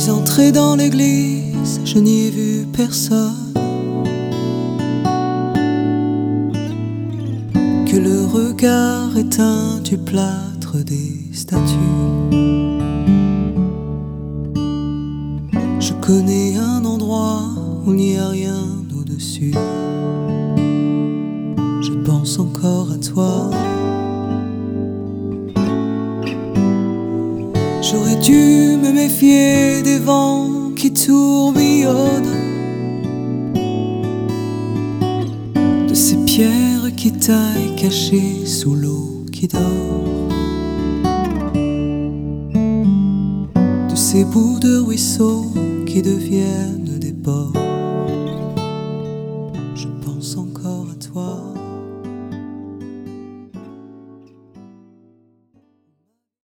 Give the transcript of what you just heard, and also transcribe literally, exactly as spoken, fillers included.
suis entré dans l'église, je n'y ai vu personne que le regard éteint du plâtre des statues. Je connais un endroit où il n'y a rien au-dessus. Je pense encore à toi. J'aurais dû me méfier des vents qui tourbillonnent, de ces pierres qui taillent cachées sous l'eau qui dort, de ces bouts de ruisseaux qui deviennent des ports.